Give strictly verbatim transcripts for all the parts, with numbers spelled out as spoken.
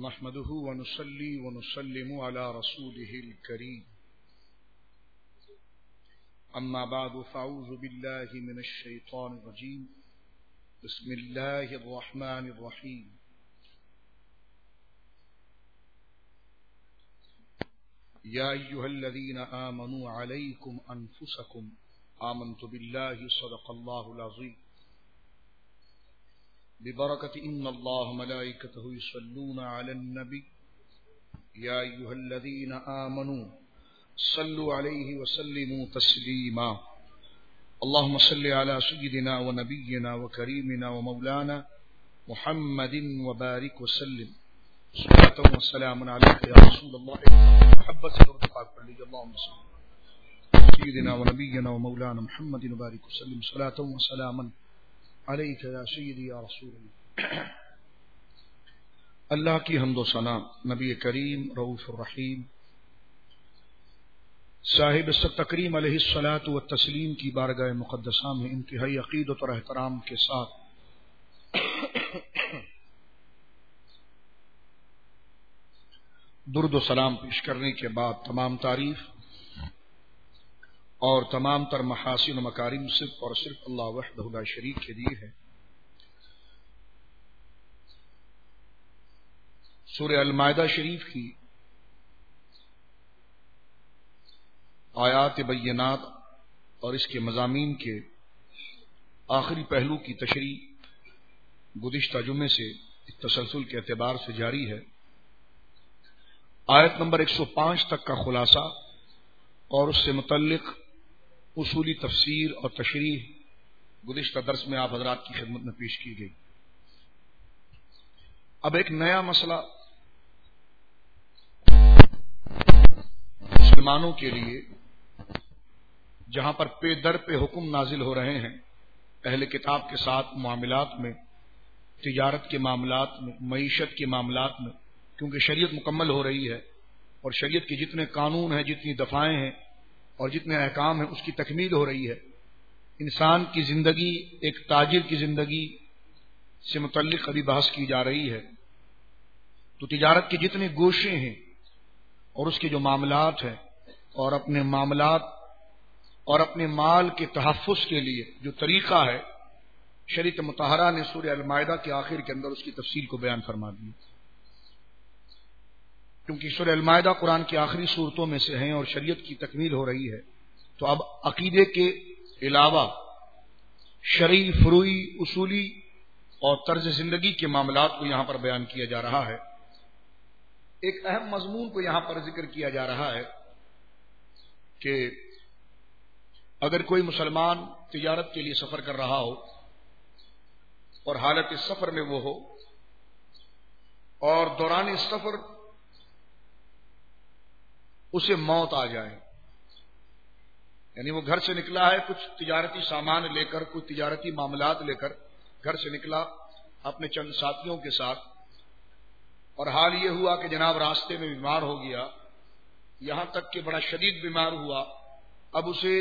نحمده ونصلي ونسلم على رسوله الكريم أما بعد فأعوذ بالله من الشيطان الرجيم بسم الله الرحمن الرحيم يا أيها الذين آمنوا عليكم أنفسكم آمنت بالله صدق الله العظيم ببركة إن الله ملائكته يصلون على النبي يا أيها الذين آمنوا صلوا عليه وسلموا تسليما اللهم صل على سيدنا ونبينا وكريمنا ومولانا محمد وبارك وسلم صلاة وسلام عليك يا رسول الله محبت سے درود پاک پڑھ لیجیے اللهم صل سيدنا ونبينا ومولانا محمد وبارك وسلم صلاة وسلاما علیک یا سیدی یا رسول اللہ. اللہ کی حمد و ثنا نبی کریم رؤوف الرحیم صاحب تکریم علیہ الصلاۃ والتسلیم کی بارگاہ مقدسہ میں انتہائی عقیدت اور احترام کے ساتھ درود و سلام پیش کرنے کے بعد تمام تعریف اور تمام تر محاسن و مکارم صرف اور صرف اللہ وحدہ لا شریک کے لیے ہے. سورہ المائدہ شریف کی آیات بینات اور اس کے مضامین کے آخری پہلو کی تشریح گزشتہ جمعے سے تسلسل کے اعتبار سے جاری ہے. آیت نمبر ایک سو پانچ تک کا خلاصہ اور اس سے متعلق اصولی تفسیر اور تشریح گزشتہ درس میں آپ حضرات کی خدمت میں پیش کی گئی. اب ایک نیا مسئلہ مسلمانوں کے لیے جہاں پر پے در پہ حکم نازل ہو رہے ہیں اہل کتاب کے ساتھ معاملات میں، تجارت کے معاملات میں، معیشت کے معاملات میں، کیونکہ شریعت مکمل ہو رہی ہے اور شریعت کے جتنے قانون ہیں، جتنی دفعیں ہیں اور جتنے احکام ہیں اس کی تکمیل ہو رہی ہے. انسان کی زندگی ایک تاجر کی زندگی سے متعلق ابھی بحث کی جا رہی ہے. تو تجارت کے جتنے گوشے ہیں اور اس کے جو معاملات ہیں اور اپنے معاملات اور اپنے مال کے تحفظ کے لیے جو طریقہ ہے، شریعت مطہرہ نے سورہ المائدہ کے آخر کے اندر اس کی تفصیل کو بیان فرما دی. کیونکہ سورہ المائدہ قرآن کی آخری صورتوں میں سے ہیں اور شریعت کی تکمیل ہو رہی ہے، تو اب عقیدے کے علاوہ شرعی، فروعی، اصولی اور طرز زندگی کے معاملات کو یہاں پر بیان کیا جا رہا ہے. ایک اہم مضمون کو یہاں پر ذکر کیا جا رہا ہے کہ اگر کوئی مسلمان تجارت کے لیے سفر کر رہا ہو اور حالت سفر میں وہ ہو اور دوران سفر اسے موت آ جائے، یعنی وہ گھر سے نکلا ہے کچھ تجارتی سامان لے کر، کچھ تجارتی معاملات لے کر گھر سے نکلا اپنے چند ساتھیوں کے ساتھ، اور حال یہ ہوا کہ جناب راستے میں بیمار ہو گیا، یہاں تک کہ بڑا شدید بیمار ہوا. اب اسے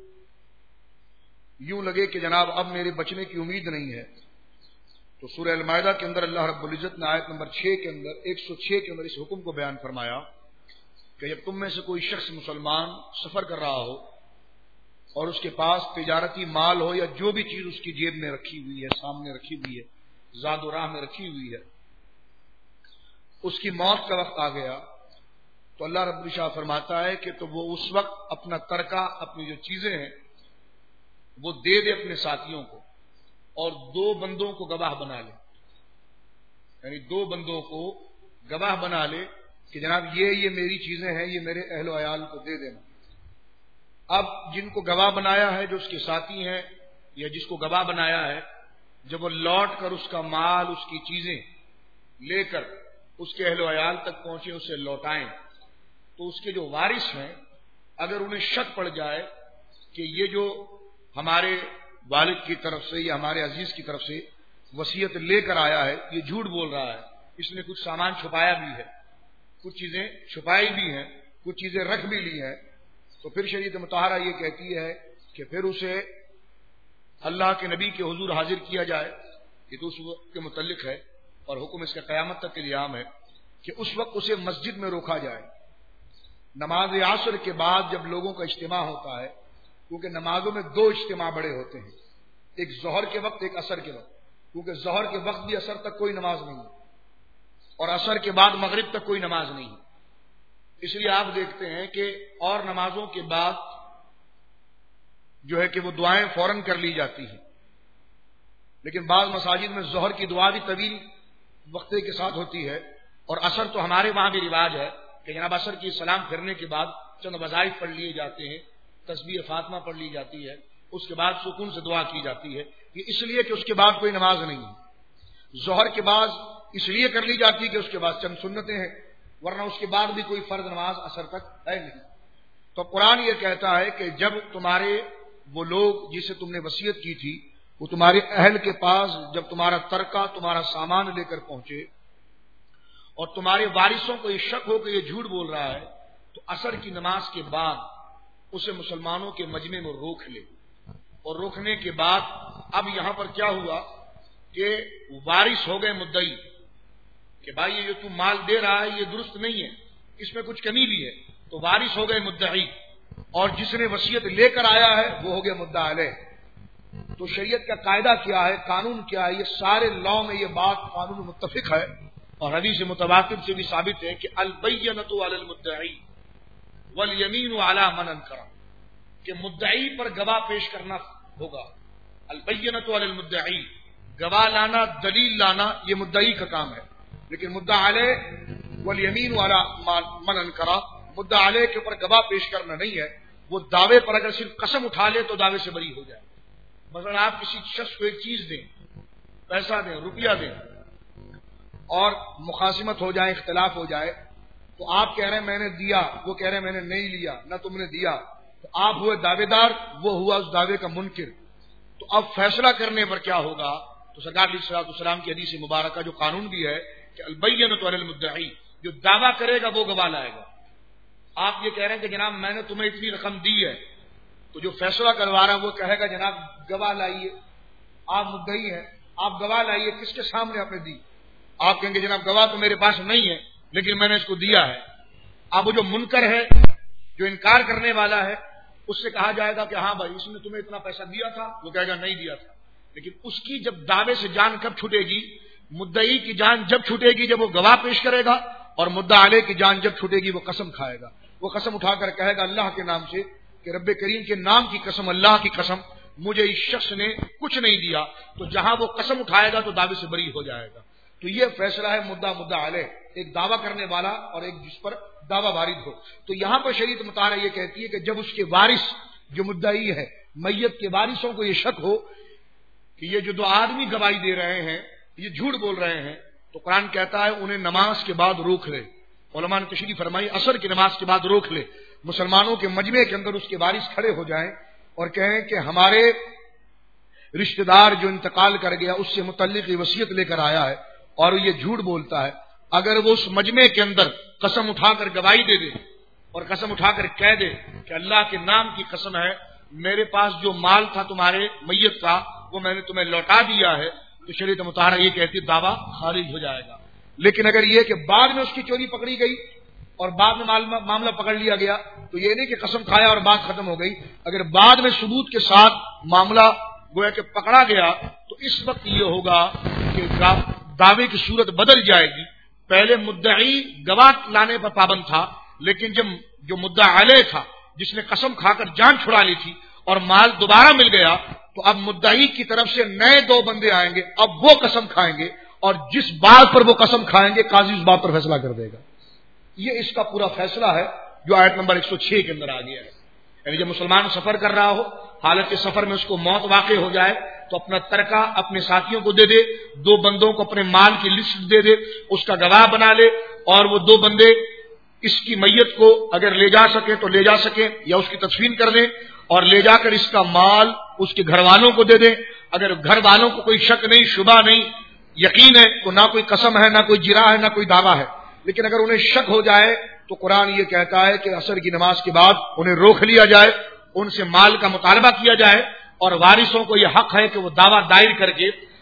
یوں لگے کہ جناب اب میرے بچنے کی امید نہیں ہے. تو سورہ المائدہ کے اندر اللہ رب العزت نے آیت نمبر چھ کے اندر ایک سو چھ کے اندر اس حکم کو بیان فرمایا کہ جب تم میں سے کوئی شخص مسلمان سفر کر رہا ہو اور اس کے پاس تجارتی مال ہو یا جو بھی چیز اس کی جیب میں رکھی ہوئی ہے، سامنے رکھی ہوئی ہے، زاد و راہ میں رکھی ہوئی ہے، اس کی موت کا وقت آ گیا، تو اللہ رب العزت فرماتا ہے کہ تو وہ اس وقت اپنا ترکہ، اپنی جو چیزیں ہیں وہ دے دے اپنے ساتھیوں کو اور دو بندوں کو گواہ بنا لے. یعنی دو بندوں کو گواہ بنا لے کہ جناب یہ یہ میری چیزیں ہیں، یہ میرے اہل و عیال کو دے دینا. اب جن کو گواہ بنایا ہے جو اس کے ساتھی ہیں یا جس کو گواہ بنایا ہے، جب وہ لوٹ کر اس کا مال، اس کی چیزیں لے کر اس کے اہل و عیال تک پہنچے، اسے لوٹائیں، تو اس کے جو وارث ہیں اگر انہیں شک پڑ جائے کہ یہ جو ہمارے والد کی طرف سے یا ہمارے عزیز کی طرف سے وصیت لے کر آیا ہے، یہ جھوٹ بول رہا ہے، اس نے کچھ سامان چھپایا بھی ہے، کچھ چیزیں چھپائی بھی ہیں، کچھ چیزیں رکھ بھی لی ہیں، تو پھر شریعت مطہرہ یہ کہتی ہے کہ پھر اسے اللہ کے نبی کے حضور حاضر کیا جائے. یہ تو اس وقت کے متعلق ہے اور حکم اس کا قیامت تک کے لیے عام ہے. کہ اس وقت اسے مسجد میں روکا جائے. نماز عصر کے بعد جب لوگوں کا اجتماع ہوتا ہے، کیونکہ نمازوں میں دو اجتماع بڑے ہوتے ہیں، ایک ظہر کے وقت ایک عصر کے وقت، کیونکہ ظہر کے وقت بھی عصر تک کوئی نماز نہیں ہے اور عصر کے بعد مغرب تک کوئی نماز نہیں ہے. اس لیے آپ دیکھتے ہیں کہ اور نمازوں کے بعد جو ہے کہ وہ دعائیں فوراً کر لی جاتی ہیں، لیکن بعض مساجد میں ظہر کی دعا بھی طویل وقفے کے ساتھ ہوتی ہے، اور عصر تو ہمارے وہاں بھی رواج ہے کہ جناب عصر کی سلام پھرنے کے بعد چند وظائف پڑھ لیے جاتے ہیں، تسبیح فاطمہ پڑھ لی جاتی ہے، اس کے بعد سکون سے دعا کی جاتی ہے. یہ اس لیے کہ اس کے بعد کوئی نماز نہیں ہے. ظہر کے بعد اس لیے کر لی جاتی ہے کہ اس کے بعد چند سنتیں ہیں، ورنہ اس کے بعد بھی کوئی فرض نماز عصر تک ہے نہیں. تو قرآن یہ کہتا ہے کہ جب تمہارے وہ لوگ جسے تم نے وصیت کی تھی وہ تمہارے اہل کے پاس جب تمہارا ترکہ تمہارا سامان لے کر پہنچے اور تمہارے وارثوں کو یہ شک ہو کہ یہ جھوٹ بول رہا ہے، تو عصر کی نماز کے بعد اسے مسلمانوں کے مجمع میں روک لے. اور روکنے کے بعد اب یہاں پر کیا ہوا کہ وارث ہو گئے مدعی کہ بھائی یہ جو تم مال دے رہا ہے یہ درست نہیں ہے، اس میں کچھ کمی بھی ہے. تو وارث ہو گئے مدعی، اور جس نے وصیت لے کر آیا ہے وہ ہو گیا مدعا علیہ. تو شریعت کا قاعدہ کیا ہے، قانون کیا ہے، یہ سارے لاء میں یہ بات قانون متفق ہے، اور حدیث متواتر سے بھی ثابت ہے کہ البینۃ علی المدعی والیمین علی من انکر، کہ مدعی پر گواہ پیش کرنا ہوگا. البینۃ علی المدعی، گواہ لانا، دلیل لانا، یہ مدعی کا کام ہے. لیکن مدعا علیہ والیمین علی من انکر، مدعا علیہ کے اوپر گواہ پیش کرنا نہیں ہے. وہ دعوے پر اگر صرف قسم اٹھا لے تو دعوے سے بری ہو جائے. مثلا آپ کسی شخص کو ایک چیز دیں، پیسہ دیں، روپیہ دیں، اور مخاصمت ہو جائے، اختلاف ہو جائے، تو آپ کہہ رہے ہیں میں نے دیا، وہ کہہ رہے ہیں میں نے نہیں لیا، نہ تم نے دیا، تو آپ ہوئے دعوے دار، وہ ہوا اس دعوے کا منکر. تو اب فیصلہ کرنے پر کیا ہوگا؟ تو سرکار علیہ الصلوۃ والسلام کی حدیث مبارکہ جو قانون بھی ہے کہ البینۃ علی المدعی، جو دعویٰ کرے گا وہ گواہ لائے گا. آپ یہ کہہ رہے ہیں کہ جناب میں نے تمہیں اتنی رقم دی ہے، تو جو فیصلہ کروا رہا ہے وہ کہے گا جناب گواہ لائیے، آپ مدعی ہیں، آپ گواہ لائیے. کس کے سامنے آپ نے دی؟ آپ کہیں گے جناب گواہ تو میرے پاس نہیں ہے لیکن میں نے اس کو دیا ہے. اب وہ جو منکر ہے، جو انکار کرنے والا ہے، اس سے کہا جائے گا کہ ہاں بھائی اس نے تمہیں اتنا پیسہ دیا تھا، وہ کہے گا نہیں دیا تھا. لیکن اس کی جب دعوے سے جان کب چھوٹے گی؟ مدعی کی جان جب چھوٹے گی جب وہ گواہ پیش کرے گا، اور مدعا علیہ کی جان جب چھوٹے گی وہ قسم کھائے گا. وہ قسم اٹھا کر کہے گا اللہ کے نام سے کہ رب کریم کے نام کی قسم، اللہ کی قسم، مجھے اس شخص نے کچھ نہیں دیا. تو جہاں وہ قسم اٹھائے گا تو دعوے سے بری ہو جائے گا. تو یہ فیصلہ ہے مدعا مدعا علیہ، ایک دعویٰ کرنے والا اور ایک جس پر دعویٰ وارد ہو. تو یہاں پر شریعت مطالعہ یہ کہتی ہے کہ جب اس کے وارث جو مدعی ہے، میت کے وارثوں کو یہ شک ہو کہ یہ جو دو آدمی گواہی دے رہے ہیں یہ جھوٹ بول رہے ہیں، تو قرآن کہتا ہے انہیں نماز کے بعد روک لے. علماء نے تشریح فرمائی عصر کی نماز کے بعد روک لے. مسلمانوں کے مجمع کے اندر اس کے وارث کھڑے ہو جائیں اور کہیں کہ ہمارے رشتہ دار جو انتقال کر گیا اس سے متعلق وصیت لے کر آیا ہے اور یہ جھوٹ بولتا ہے. اگر وہ اس مجمع کے اندر قسم اٹھا کر گواہی دے دے اور قسم اٹھا کر کہہ دے کہ اللہ کے نام کی قسم ہے میرے پاس جو مال تھا تمہارے میت کا وہ میں نے تمہیں لوٹا دیا ہے، تو شریعت مطہرہ یہ کہتی ہے دعویٰ خارج ہو جائے گا. لیکن اگر یہ کہ بعد میں اس کی چوری پکڑی گئی اور بعد میں معاملہ پکڑ لیا گیا، تو یہ نہیں کہ قسم کھایا اور بات ختم ہو گئی. اگر بعد میں ثبوت کے ساتھ معاملہ گویا کہ پکڑا گیا تو اس وقت یہ ہوگا کہ دعوے کی صورت بدل جائے گی. پہلے مدعی گواہ لانے پر پابند تھا، لیکن جب جو مدعا علیہ تھا جس نے قسم کھا کر جان چھڑا لی تھی اور مال دوبارہ مل گیا، تو اب مدعی کی طرف سے نئے دو بندے آئیں گے، اب وہ قسم کھائیں گے اور جس بات پر وہ قسم کھائیں گے قاضی اس بات پر فیصلہ کر دے گا. یہ اس کا پورا فیصلہ ہے جو آیت نمبر ایک سو چھ کے اندر آ گیا ہے. یعنی جب مسلمان سفر کر رہا ہو، حالت کے سفر میں اس کو موت واقع ہو جائے تو اپنا ترکہ اپنے ساتھیوں کو دے دے، دو بندوں کو اپنے مال کی لسٹ دے دے، اس کا گواہ بنا لے، اور وہ دو بندے اس کی میت کو اگر لے جا سکے تو لے جا سکے یا اس کی تدفین کر دیں اور لے جا کر اس کا مال اس کے گھر والوں کو دے دیں. اگر گھر والوں کو کوئی شک نہیں، شبہ نہیں، یقین ہے تو نہ کوئی قسم ہے، نہ کوئی جرا ہے، نہ کوئی دعویٰ ہے. لیکن اگر انہیں شک ہو جائے تو قرآن یہ کہتا ہے کہ عصر کی نماز کے بعد انہیں روک لیا جائے، ان سے مال کا مطالبہ کیا جائے، اور وارثوں کو یہ حق ہے کہ وہ دعویٰ دائر کر کے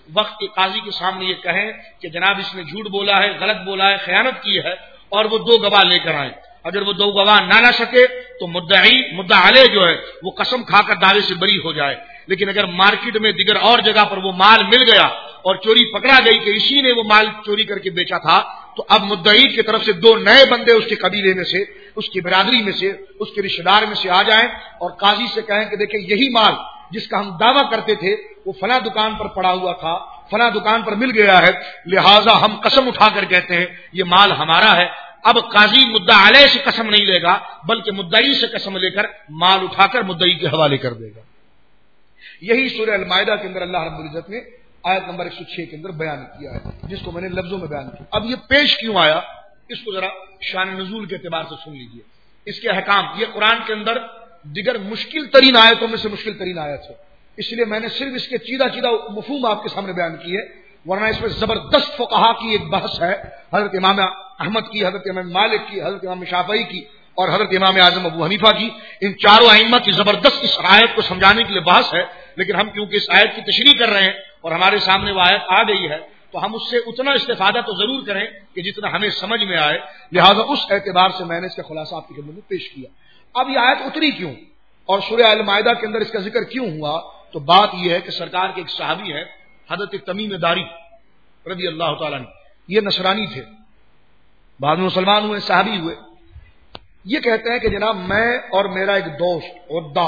وقت کے قاضی کے سامنے یہ کہیں کہ جناب اس نے جھوٹ بولا ہے، غلط بولا ہے، خیانت کی ہے، اور وہ دو گواہ لے کر آئیں. اگر وہ دو گواہ نہ لا سکے تو مدعی مدعا علیہ جو ہے وہ قسم کھا کر دعوے سے بری ہو جائے. لیکن اگر مارکیٹ میں دیگر اور جگہ پر وہ مال مل گیا اور چوری پکڑا گئی کہ اسی نے وہ مال چوری کر کے بیچا تھا، تو اب مدعی کی طرف سے دو نئے بندے اس کے قبیلے میں سے، اس کی برادری میں سے، اس کے رشتہ دار میں سے آ جائیں اور قاضی سے کہیں کہ دیکھیں یہی مال جس کا ہم دعویٰ کرتے تھے وہ فلاں دکان پر پڑا ہوا تھا، فلاں دکان پر مل گیا ہے، لہٰذا ہم قسم اٹھا کر کہتے ہیں یہ مال ہمارا ہے. اب قاضی مدعا علیہ سے قسم نہیں لے گا بلکہ مدعی سے قسم لے کر مال اٹھا کر مدعی کے حوالے کر دے گا. یہی سورہ المائدہ کے اندر اللہ رب العزت نے آیت نمبر ایک سو چھ کے اندر بیان کیا ہے، جس کو میں نے لفظوں میں بیان کیا. اب یہ پیش کیوں آیا اس کو ذرا شان نزول کے اعتبار سے سن لیجئے. اس کے احکام، یہ قرآن کے اندر دیگر مشکل ترین آیتوں میں سے مشکل ترین آیت ہے، اس لیے میں نے صرف اس کے چیدہ چیدہ مفہوم آپ کے سامنے بیان کی ہے، ورنہ اس میں زبردست فقہا کی ایک بحث ہے، حضرت امام احمد کی، حضرت امام مالک کی، حضرت امام شافعی کی اور حضرت امام اعظم ابو حنیفہ کی. ان چاروں ائمہ کی زبردست اس آیت کو سمجھانے کے لیے بحث ہے، لیکن ہم کیونکہ اس آیت کی تشریح کر رہے ہیں اور ہمارے سامنے وہ آیت آ گئی ہے تو ہم اس سے اتنا استفادہ تو ضرور کریں کہ جتنا ہمیں سمجھ میں آئے. لہذا اس اعتبار سے میں نے اس کا خلاصہ آپ کی خدمت میں پیش کیا. اب یہ آیت اتری کیوں اور سورہ المائدہ کے اندر اس کا ذکر کیوں ہوا؟ تو بات یہ ہے کہ سرکار کے ایک صحابی ہے حضرت تمیم داری رضی اللہ تعالیٰ عنہ، یہ نصرانی تھے، بعد میں مسلمان ہوئے، صحابی ہوئے. یہ کہتے ہیں کہ جناب میں اور میرا ایک دوست عدہ،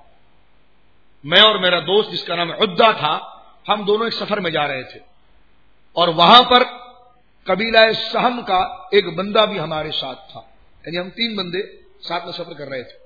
میں اور میرا دوست جس کا نام عدہ تھا، ہم دونوں ایک سفر میں جا رہے تھے اور وہاں پر قبیلہ سہم کا ایک بندہ بھی ہمارے ساتھ تھا، یعنی ہم تین بندے ساتھ میں سفر کر رہے تھے.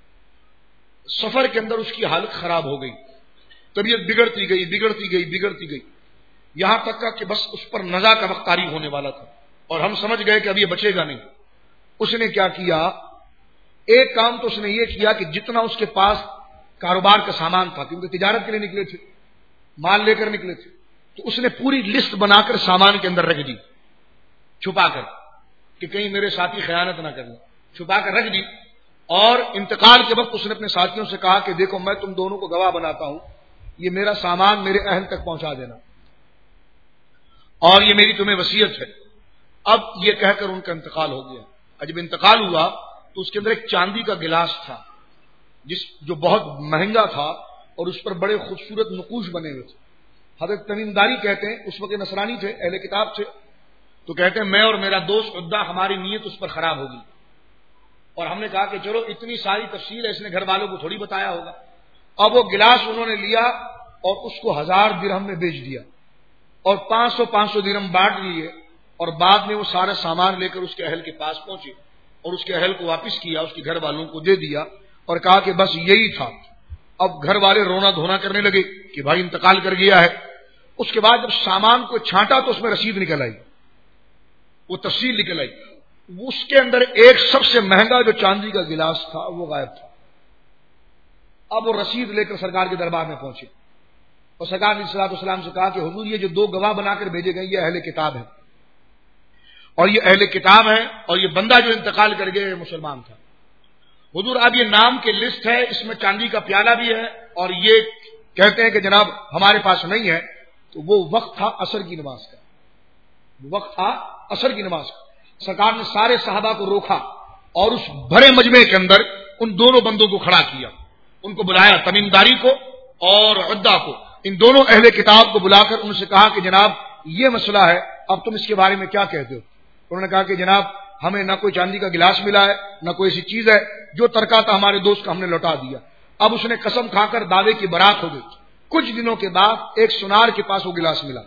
سفر کے اندر اس کی حالت خراب ہو گئی، طبیعت بگڑتی گئی بگڑتی گئی بگڑتی گئی یہاں تک کہ بس اس پر نزا کا وقت طاری ہونے والا تھا اور ہم سمجھ گئے کہ اب یہ بچے گا نہیں. اس نے کیا کیا؟ ایک کام تو اس نے یہ کیا کہ جتنا اس کے پاس کاروبار کا سامان تھا، کیونکہ تجارت کے لیے نکلے تھے، مال لے کر نکلے تھے، تو اس نے پوری لسٹ بنا کر سامان کے اندر رکھ دی، چھپا کر کہ کہیں میرے ساتھی خیانت نہ کرنا، چھپا کر رکھ دی. اور انتقال کے وقت اس نے اپنے ساتھیوں سے کہا کہ دیکھو میں تم دونوں کو گواہ بناتا ہوں، یہ میرا سامان میرے اہل تک پہنچا دینا اور یہ میری تمہیں وصیت ہے. اب یہ کہہ کر ان کا انتقال ہو گیا. جب انتقال ہوا تو اس کے اندر ایک چاندی کا گلاس تھا جس جو بہت مہنگا تھا اور اس پر بڑے خوبصورت نقوش بنے ہوئے تھے. حضرت تمیم داری کہتے ہیں اس وقت نصرانی تھے، اہل کتاب تھے، تو کہتے ہیں میں اور میرا دوست عدہ ہماری نیت اس پر خراب ہوگی اور ہم نے کہا کہ چلو اتنی ساری تفصیل ہے اس نے گھر والوں کو تھوڑی بتایا ہوگا. اب وہ گلاس انہوں نے لیا اور اس کو ہزار درہم میں بیچ دیا اور پانچ سو پانچ سو درہم بانٹ لیے اور بعد میں وہ سارا سامان لے کر اس کے اہل کے پاس پہنچے اور اس کے اہل کو واپس کیا، اس کے گھر والوں کو دے دیا اور کہا کہ بس یہی تھا. اب گھر والے رونا دھونا کرنے لگے کہ بھائی انتقال کر گیا ہے. اس کے بعد جب سامان کو چھانٹا تو اس میں رسید نکل آئی، وہ تفصیل نکل آئی، اس کے اندر ایک سب سے مہنگا جو چاندی کا گلاس تھا وہ غائب تھا. اب وہ رسید لے کر سرکار کے دربار میں پہنچے اور سرکار نے صلی اللہ علیہ وسلم سے کہا کہ حضور یہ جو دو گواہ بنا کر بھیجے گئے یہ اہل کتاب ہے اور یہ اہل کتاب ہے اور یہ بندہ جو انتقال کر گیا یہ مسلمان تھا. حضور اب یہ نام کے لسٹ ہے، اس میں چاندی کا پیالہ بھی ہے اور یہ کہتے ہیں کہ جناب ہمارے پاس نہیں ہے. تو وہ وقت تھا عصر کی نماز کا، وقت تھا عصر کی نماز کا. سرکار نے سارے صحابہ کو روکا اور اس بھرے مجمع کے اندر ان دونوں بندوں کو کھڑا کیا، ان کو بلایا، تمیم داری کو اور عدہ کو، ان دونوں اہل کتاب کو بلا کر ان سے کہا کہ جناب یہ مسئلہ ہے، اب تم اس کے بارے میں کیا کہتے ہو؟ انہوں نے کہا کہ جناب ہمیں نہ کوئی چاندی کا گلاس ملا ہے نہ کوئی ایسی چیز ہے، جو ترکا تھا ہمارے دوست کا ہم نے لوٹا دیا. اب اس نے قسم کھا کر دعوے کی برات ہو گئی. کچھ دنوں کے بعد ایک سونار کے پاس وہ گلاس ملا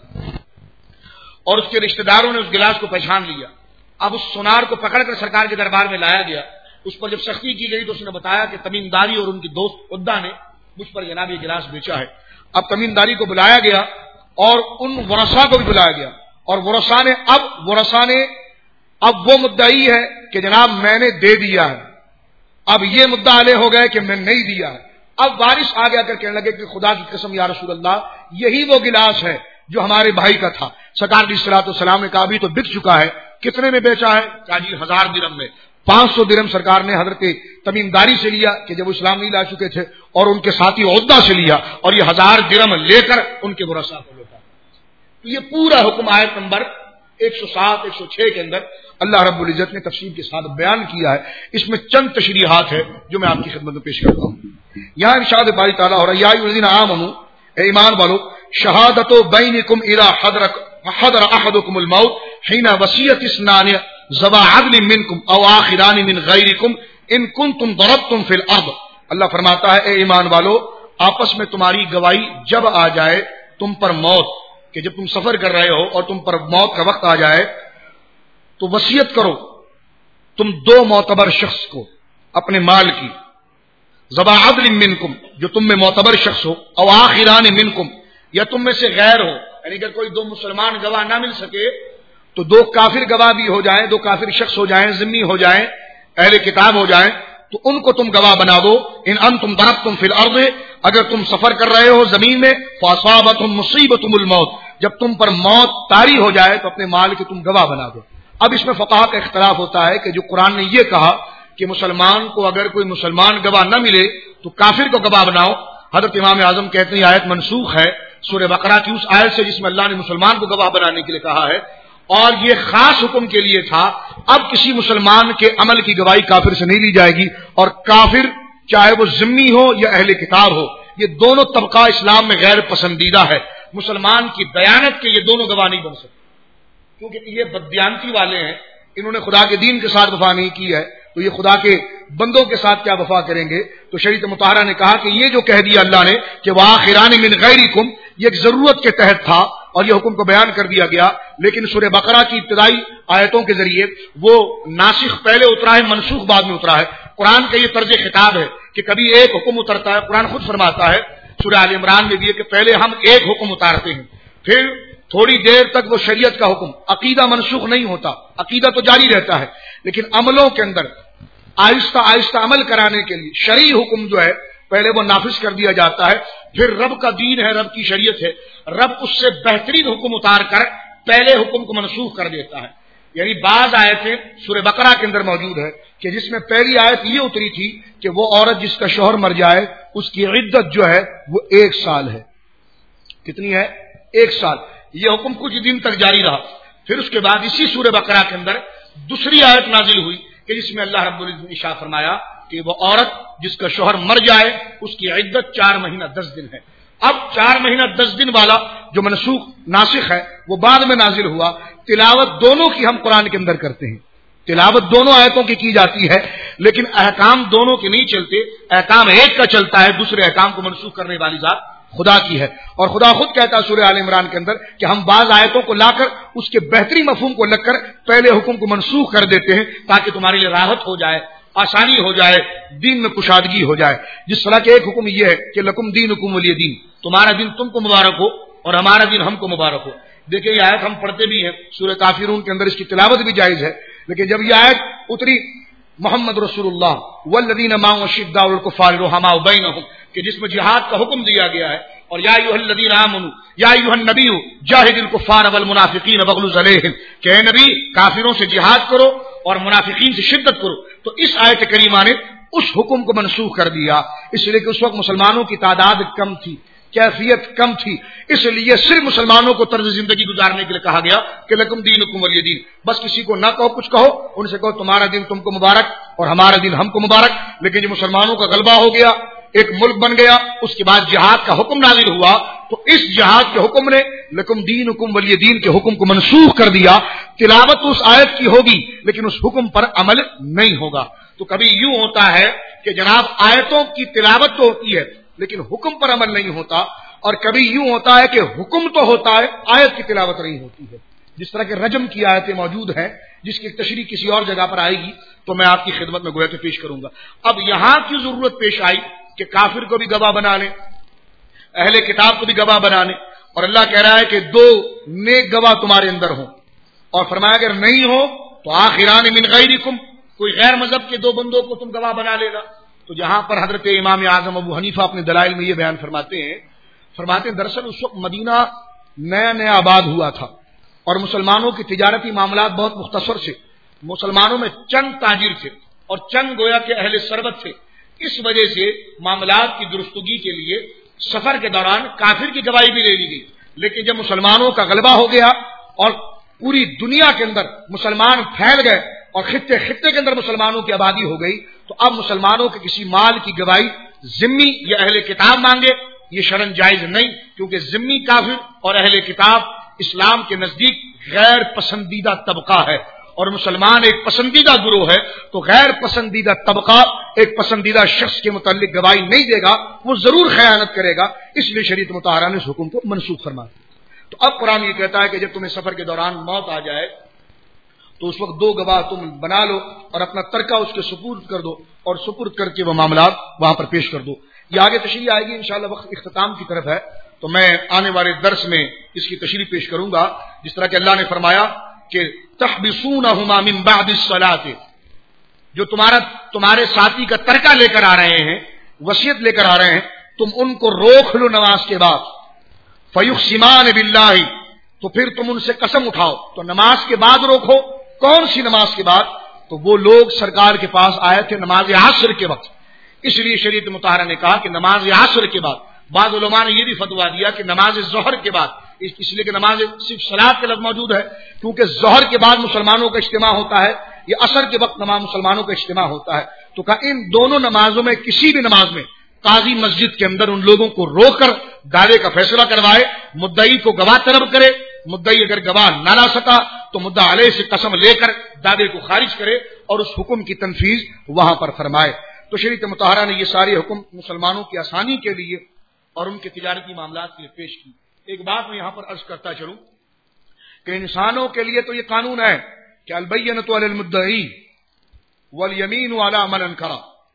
اور اس کے رشتہ داروں نے اس گلاس کو پہچان لیا. اب اس سونار کو پکڑ کر سرکار کے دربار میں لایا گیا. اس پر جب سختی کی گئی تو اس نے بتایا کہ تمیم داری اور ان کی دوست عدہ نے مجھ پر جناب یہ گلاس بیچا ہے. اب تمیم داری کو بلایا گیا اور ان ورثاء کو بھی بلایا گیا اور ورثاء نے اب ورثاء نے اب وہ مدعی ہے کہ جناب میں نے دے دیا ہے، اب یہ مدعا علیہ ہو گئے کہ میں نہیں دیا ہے. اب وارث آ گیا کر کہنے لگے کہ خدا کی قسم یا رسول اللہ یہی وہ گلاس ہے جو ہمارے بھائی کا تھا. سرکار علیہ الصلوۃ والسلام نے کہا ابھی تو بک چکا ہے، کتنے میں بیچا ہے؟ کہا جی ہزار درہم میں. پانچ سو درہم سرکار نے حضرت تمیم داری سے لیا کہ جب وہ اسلام نہیں لا چکے تھے اور ان کے ساتھی عہدہ سے لیا اور یہ ہزار درہم لے کر ان کے ورثاء کو لوٹا. تو یہ پورا حکم آیت نمبر ایک سو سات ایک سو چھ کے اندر اللہ رب العزت نے تفصیل کے ساتھ بیان کیا ہے. اس میں چند تشریحات ہے جو میں آپ کی خدمت میں پیش کرتا ہوں. یہاں ارشاد باری تعالیٰ ہو رہا ہے یا ایھا الذین آمنوا، اے ایمان والو، شہادت بینکم اذا حضر حضر احدکم الموت حین وصیۃ اثنان ذوا عدل منکم او آخران من غیرکم ان کنتم ضربتم فی الارض. اللہ فرماتا ہے اے ایمان والو، آپس میں تمہاری گواہی جب آ جائے تم پر موت، کہ جب تم سفر کر رہے ہو اور تم پر موت کا وقت آ جائے تو وصیت کرو تم دو معتبر شخص کو اپنے مال کی، ذوا عدل منکم جو تم میں معتبر شخص ہو، او آخران منکم یا تم میں سے غیر ہو، یعنی اگر کوئی دو مسلمان گواہ نہ مل سکے تو دو کافر گواہ بھی ہو جائیں، دو کافر شخص ہو جائیں، ذمی ہو جائیں، اہل کتاب ہو جائیں، تو ان کو تم گواہ بنا دو. ان انتم ضربتم فی الارض، اگر تم سفر کر رہے ہو زمین میں، فاصابتہم مصیبتہم الموت، جب تم پر موت طاری ہو جائے تو اپنے مال کے تم گواہ بنا دو. اب اس میں فقہا کا اختلاف ہوتا ہے کہ جو قرآن نے یہ کہا کہ مسلمان کو اگر کوئی مسلمان گواہ نہ ملے تو کافر کو گواہ بناؤ، حضرت امام اعظم کہتے ہیں یہ آیت منسوخ ہے سورہ بقرہ کی اس آیت سے جس میں اللہ نے مسلمان کو گواہ بنانے کے لیے کہا ہے، اور یہ خاص حکم کے لیے تھا. اب کسی مسلمان کے عمل کی گواہی کافر سے نہیں لی جائے گی، اور کافر چاہے وہ ذمی ہو یا اہل کتاب ہو، یہ دونوں طبقہ اسلام میں غیر پسندیدہ ہے. مسلمان کی دیانت کے یہ دونوں گواہ نہیں بن سکتے، کیونکہ یہ بددیانتی والے ہیں، انہوں نے خدا کے دین کے ساتھ وفا نہیں کی ہے، تو یہ خدا کے بندوں کے ساتھ کیا وفا کریں گے. تو شریعت مطہرہ نے کہا کہ یہ جو کہہ دیا اللہ نے کہ وآخران من غیرکم، یہ ایک ضرورت کے تحت تھا اور یہ حکم کو بیان کر دیا گیا. لیکن سورہ بقرہ کی ابتدائی آیتوں کے ذریعے وہ ناسخ پہلے اترا ہے، منسوخ بعد میں اترا ہے. قرآن کا یہ طرز خطاب ہے کہ کبھی ایک حکم اترتا ہے، قرآن خود فرماتا ہے سورہ آل عمران میں بھی ہے کہ پہلے ہم ایک حکم اتارتے ہیں، پھر تھوڑی دیر تک وہ شریعت کا حکم، عقیدہ منسوخ نہیں ہوتا، عقیدہ تو جاری رہتا ہے، لیکن عملوں کے اندر آہستہ آہستہ عمل کرانے کے لیے شرعی حکم جو ہے پہلے وہ نافذ کر دیا جاتا ہے. پھر رب کا دین ہے، رب کی شریعت ہے، رب اس سے بہترین حکم اتار کر پہلے حکم کو منسوخ کر دیتا ہے. یعنی بعض آیتیں سورہ بقرہ کے اندر موجود ہے کہ جس میں پہلی آیت یہ اتری تھی کہ وہ عورت جس کا شوہر مر جائے اس کی عدت جو ہے وہ ایک سال ہے. کتنی ہے؟ ایک سال. یہ حکم کچھ دن تک جاری رہا. پھر اس کے بعد اسی سورہ بقرہ کے اندر دوسری آیت نازل ہوئی کہ جس میں اللہ رب العزت نے ارشاد فرمایا کہ وہ عورت جس کا شوہر مر جائے اس کی عدت چار مہینہ دس دن ہے. اب چار مہینہ دس دن والا جو منسوخ ناسخ ہے وہ بعد میں نازل ہوا. تلاوت دونوں کی ہم قرآن کے اندر کرتے ہیں، تلاوت دونوں آیتوں کی کی جاتی ہے، لیکن احکام دونوں کے نہیں چلتے. احکام ایک کا چلتا ہے، دوسرے احکام کو منسوخ کرنے والی ذات خدا کی ہے. اور خدا خود کہتا ہے سورہ آل عمران کے اندر کہ ہم بعض آیتوں کو لا کر اس کے بہترین مفہوم کو لگ کر پہلے حکم کو منسوخ کر دیتے ہیں تاکہ تمہارے لیے راحت ہو جائے، آسانی ہو جائے، دین میں کشادگی ہو جائے. جس طرح کے ایک حکم یہ ہے کہ لکم دینکم ولی دین، تمہارا دین تم کو مبارک ہو اور ہمارا دین ہم کو مبارک ہو. دیکھیں یہ آیت ہم پڑھتے بھی ہیں سورہ کافرون کے اندر، اس کی تلاوت بھی جائز ہے، لیکن جب یہ آیت اتری محمد رسول اللہ والذین معه اشداء علی الکفار رحماء بینہم کہ جس میں جہاد کا حکم دیا گیا ہے، اور یا ایھا الذین آمنوا یا ایھا النبی جاہد الکفار والمنافقین واغلظ علیہم کہ اے نبی کافروں سے جہاد کرو اور منافقین سے شدت کرو. تو اس آیت کریمہ نے اس حکم کو منسوخ کر دیا، اس لیے کہ اس وقت مسلمانوں کی تعداد کم تھی، کیفیت کم تھی، اس لیے صرف مسلمانوں کو طرز زندگی گزارنے کے لیے کہا گیا کہ لکم دینکم ولی دین. بس کسی کو نہ کہو کچھ کہو، ان سے کہو تمہارا دین تم کو مبارک اور ہمارا دین ہم کو مبارک. لیکن جب مسلمانوں کا غلبہ ہو گیا، ایک ملک بن گیا، اس کے بعد جہاد کا حکم نازل ہوا تو اس جہاد کے حکم نے لکم دینکم ولی دین کے حکم کو منسوخ کر دیا. تلاوت اس آیت کی ہوگی لیکن اس حکم پر عمل نہیں ہوگا. تو کبھی یوں ہوتا ہے کہ جناب آیتوں کی تلاوت تو ہوتی ہے لیکن حکم پر عمل نہیں ہوتا، اور کبھی یوں ہوتا ہے کہ حکم تو ہوتا ہے آیت کی تلاوت نہیں ہوتی ہے. جس طرح کہ رجم کی آیتیں موجود ہیں جس کی تشریح کسی اور جگہ پر آئے گی تو میں آپ کی خدمت میں گویا کہ پیش کروں گا. اب یہاں کی ضرورت پیش آئی کہ کافر کو بھی گواہ بنا لیں، اہل کتاب کو بھی گواہ بنا لیں، اور اللہ کہہ رہا ہے کہ دو نیک گواہ تمہارے اندر ہوں، اور فرمایا اگر نہیں ہو تو آخران من غیرکم، کوئی غیر مذہب کے دو بندوں کو تم گواہ بنا لینا. تو جہاں پر حضرت امام اعظم ابو حنیفہ اپنے دلائل میں یہ بیان فرماتے ہیں فرماتے ہیں دراصل اس وقت مدینہ نیا نیا آباد ہوا تھا اور مسلمانوں کی تجارتی معاملات بہت مختصر تھے. مسلمانوں میں چند تاجر تھے اور چند گویا کے اہل ثروت تھے. اس وجہ سے معاملات کی درستگی کے لیے سفر کے دوران کافر کی گواہی بھی لے لی گئی، لیکن جب مسلمانوں کا غلبہ ہو گیا اور پوری دنیا کے اندر مسلمان پھیل گئے اور خطے خطے کے اندر مسلمانوں کی آبادی ہو گئی، تو اب مسلمانوں کے کسی مال کی گواہی ذمی یا اہل کتاب مانگے یہ شرعاً جائز نہیں، کیونکہ ذمی کافر اور اہل کتاب اسلام کے نزدیک غیر پسندیدہ طبقہ ہے، اور مسلمان ایک پسندیدہ گروہ ہے، تو غیر پسندیدہ طبقہ ایک پسندیدہ شخص کے متعلق گواہی نہیں دے گا، وہ ضرور خیانت کرے گا، اس لیے شریعت مطہرہ نے اس حکم کو منسوخ فرما دیا۔ تو اب قرآن یہ کہتا ہے کہ جب تمہیں سفر کے دوران موت آ جائے تو اس وقت دو گواہ تم بنا لو اور اپنا ترکہ اس کے سپرد کر دو، اور سپرد کر کے وہ معاملات وہاں پر پیش کر دو۔ یہ آگے تشریح آئے گی انشاءاللہ، وقت اختتام کی طرف ہے، تو میں آنے والے درس میں اس کی تشریح پیش کروں گا، جس طرح کہ اللہ نے فرمایا کہ تحبسونہما من بعد الصلاۃ، جو تمہارا تمہارے ساتھی کا ترکہ لے کر آ رہے ہیں، وصیت لے کر آ رہے ہیں، تم ان کو روک لو نماز کے بعد، فیقسمان باللہ، تو پھر تم ان سے قسم اٹھاؤ، تو نماز کے بعد روکو، کون سی نماز کے بعد؟ تو وہ لوگ سرکار کے پاس آئے تھے نماز عصر کے وقت، اس لیے شریعت مطہرہ نے کہا کہ نماز عصر کے بعد۔ بعض علماء نے یہ بھی فتویٰ دیا کہ نماز ظہر کے بعد، اس لیے کہ نماز صرف صلاۃ کا لفظ موجود ہے، کیونکہ ظہر کے بعد مسلمانوں کا اجتماع ہوتا ہے، یہ عصر کے وقت نماز مسلمانوں کا اجتماع ہوتا ہے، تو کہا ان دونوں نمازوں میں کسی بھی نماز میں قاضی مسجد کے اندر ان لوگوں کو روک کر دعوے کا فیصلہ کروائے، مدعی کو گواہ طلب کرے، مدعی اگر گواہ نہ لا سکا تو مدعا علیہ سے قسم لے کر دعوے کو خارج کرے اور اس حکم کی تنفیذ وہاں پر فرمائے۔ تو شریعت مطہرہ نے یہ سارے حکم مسلمانوں کی آسانی کے لیے اور ان کے تجارتی معاملات کے لیے پیش کی۔ ایک بات میں یہاں پر عرض کرتا چلوں کہ انسانوں کے لیے تو یہ قانون ہے کہ البینۃ علی المدعی والیمین علی من انکر،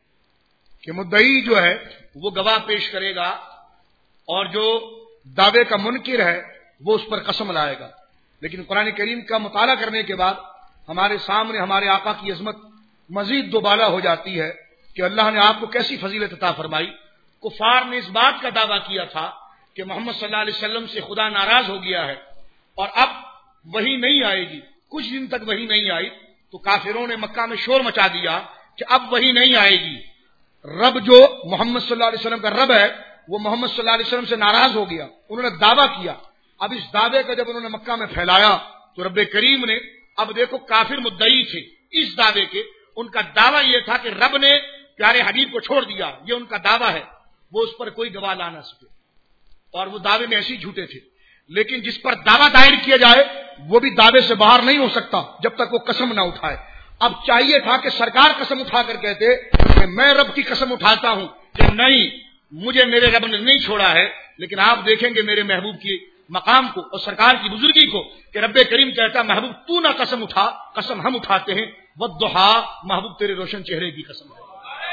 کہ مدعی جو ہے وہ گواہ پیش کرے گا اور جو دعوے کا منکر ہے وہ اس پر قسم لائے گا۔ لیکن قرآن کریم کا مطالعہ کرنے کے بعد ہمارے سامنے ہمارے آقا کی عظمت مزید دوبالا ہو جاتی ہے کہ اللہ نے آپ کو کیسی فضیلت عطا فرمائی۔ کفار نے اس بات کا دعویٰ کیا تھا کہ محمد صلی اللہ علیہ وسلم سے خدا ناراض ہو گیا ہے اور اب وحی نہیں آئے گی، کچھ دن تک وحی نہیں آئی، تو کافروں نے مکہ میں شور مچا دیا کہ اب وحی نہیں آئے گی، رب جو محمد صلی اللہ علیہ وسلم کا رب ہے وہ محمد صلی اللہ علیہ وسلم سے ناراض ہو گیا، انہوں نے دعویٰ کیا۔ اب اس دعوے کا جب انہوں نے مکہ میں پھیلایا تو رب کریم نے، اب دیکھو کافر مدعی تھے اس دعوے کے، ان کا دعویٰ یہ تھا کہ رب نے پیارے حبیب کو چھوڑ دیا، یہ ان کا دعویٰ ہے، وہ اس پر کوئی گواہ لا نہ سکے، اور وہ دعوے میں ایسے جھوٹے تھے۔ لیکن جس پر دعویٰ دائر کیا جائے وہ بھی دعوے سے باہر نہیں ہو سکتا جب تک وہ قسم نہ اٹھائے۔ اب چاہیے تھا کہ سرکار قسم اٹھا کر کہتے کہ میں رب کی قسم اٹھاتا ہوں کہ نہیں، مجھے میرے رب نے نہیں چھوڑا ہے، لیکن آپ دیکھیں گے میرے محبوب کی مقام کو اور سرکار کی بزرگی کو کہ رب کریم کہتا محبوب تو نہ قسم اٹھا، قسم ہم اٹھاتے ہیں، والضحا، محبوب تیرے روشن چہرے کی قسم ہے،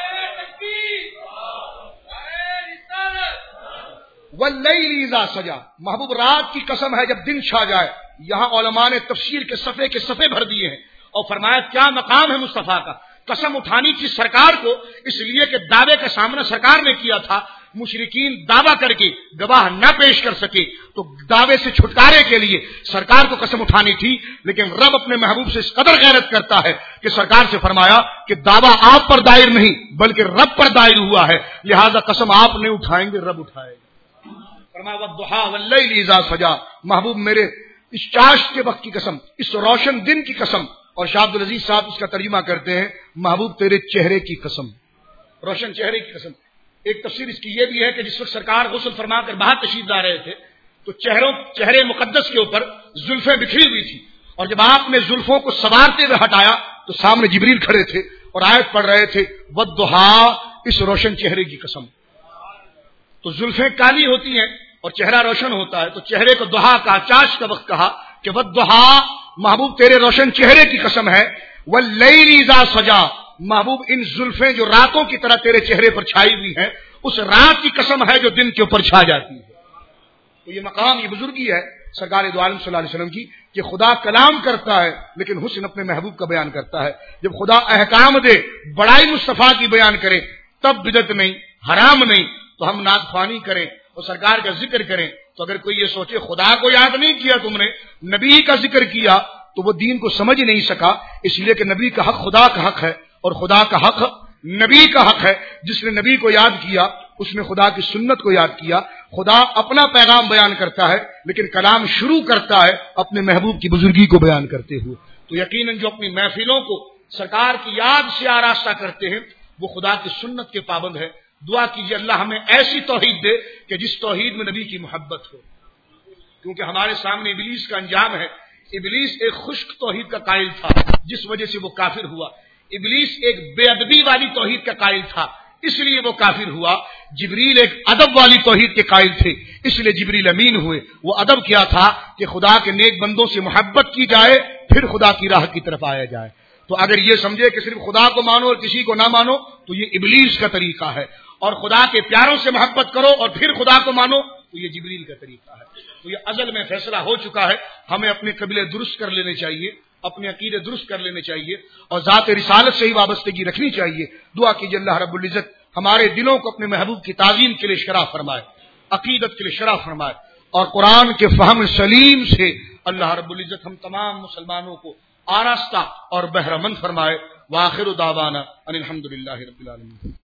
واللیل اذا سجا، محبوب رات کی قسم ہے جب دن چھا جائے۔ یہاں علماء نے تفسیر کے صفحے کے صفحے بھر دیے ہیں اور فرمایا کیا مقام ہے مصطفیٰ کا، قسم اٹھانی تھی سرکار کو، اس لیے کہ دعوے کا سامنا سرکار نے کیا تھا، مشرکین دعویٰ کر کے گواہ نہ پیش کر سکے تو دعوے سے چھٹکارے کے لیے سرکار کو قسم اٹھانی تھی، لیکن رب اپنے محبوب سے اس قدر غیرت کرتا ہے کہ سرکار سے فرمایا کہ دعویٰ آپ پر دائر نہیں بلکہ رب پر دائر ہوا ہے، لہذا قسم آپ نہیں اٹھائیں گے، رب اٹھائے گا۔ فرمایا والضحا واللیل اذا سجا، محبوب میرے اس چاش کے وقت کی قسم، اس روشن دن کی قسم، اور شاہ عبد العزیز صاحب اس کا ترجمہ کرتے ہیں محبوب تیرے چہرے کی قسم، روشن چہرے کی قسم۔ ایک تفسیر اس کی یہ بھی ہے کہ جس وقت سرکار غسل فرما کر باہر تشریف لا رہے تھے تو چہروں چہرے مقدس کے اوپر زلفیں بکھری ہوئی تھی، اور جب آپ نے زلفوں کو سوارتے ہوئے ہٹایا تو سامنے جبریل کھڑے تھے اور آیت پڑھ رہے تھے والضحا، اس روشن چہرے کی قسم۔ تو زلفیں کالی ہوتی ہیں اور چہرہ روشن ہوتا ہے، تو چہرے کو ضحا کا، چاش کا وقت کہا کہ والضحا، محبوب تیرے روشن چہرے کی قسم ہے، واللیل اذا سجا، محبوب ان زلفیں جو راتوں کی طرح تیرے چہرے پر چھائی ہوئی ہیں اس رات کی قسم ہے جو دن کے اوپر چھا جاتی ہے۔ تو یہ مقام، یہ بزرگی ہے سرکار دو عالم صلی اللہ علیہ وسلم کی کہ خدا کلام کرتا ہے لیکن حسن اپنے محبوب کا بیان کرتا ہے۔ جب خدا احکام دے، بڑائی مصطفیٰ کی بیان کرے، تب بدعت نہیں، حرام نہیں، تو ہم نعت خوانی کریں اور سرکار کا ذکر کریں۔ تو اگر کوئی یہ سوچے خدا کو یاد نہیں کیا تم نے، نبی کا ذکر کیا، تو وہ دین کو سمجھ ہی نہیں سکا، اس لیے کہ نبی کا حق خدا کا حق ہے اور خدا کا حق نبی کا حق ہے۔ جس نے نبی کو یاد کیا اس نے خدا کی سنت کو یاد کیا، خدا اپنا پیغام بیان کرتا ہے لیکن کلام شروع کرتا ہے اپنے محبوب کی بزرگی کو بیان کرتے ہوئے. تو یقیناً جو اپنی محفلوں کو سرکار کی یاد سے آراستہ کرتے ہیں وہ خدا کی سنت کے پابند ہے. دعا کیجیے اللہ ہمیں ایسی توحید دے کہ جس توحید میں نبی کی محبت ہو، کیونکہ ہمارے سامنے ابلیس کا انجام ہے. ابلیس ایک خشک توحید کا قائل تھا جس وجہ سے وہ کافر ہوا. ابلیس ایک بے ادبی والی توحید کا قائل تھا اس لیے وہ کافر ہوا. جبریل ایک ادب والی توحید کے قائل تھے اس لیے جبریل امین ہوئے. وہ ادب کیا تھا کہ خدا کے نیک بندوں سے محبت کی جائے پھر خدا کی راہ کی طرف آیا جائے. تو اگر یہ سمجھے کہ صرف خدا کو مانو اور کسی کو نہ مانو تو یہ ابلیس کا طریقہ ہے، اور خدا کے پیاروں سے محبت کرو اور پھر خدا کو مانو تو یہ جبریل کا طریقہ ہے. تو یہ ازل میں فیصلہ ہو چکا ہے. ہمیں اپنے قبیلے درست کر لینے چاہیے، اپنے عقیدے درست کر لینے چاہیے اور ذات رسالت سے ہی وابستگی رکھنی چاہیے. دعا کیجیے اللہ رب العزت ہمارے دلوں کو اپنے محبوب کی تعظیم کے لیے شرح فرمائے، عقیدت کے لیے شرح فرمائے، اور قرآن کے فہم سلیم سے اللہ رب العزت ہم تمام مسلمانوں کو آراستہ اور بہرہ مند فرمائے. وآخر دعوانا ان الحمد للہ رب العالمین.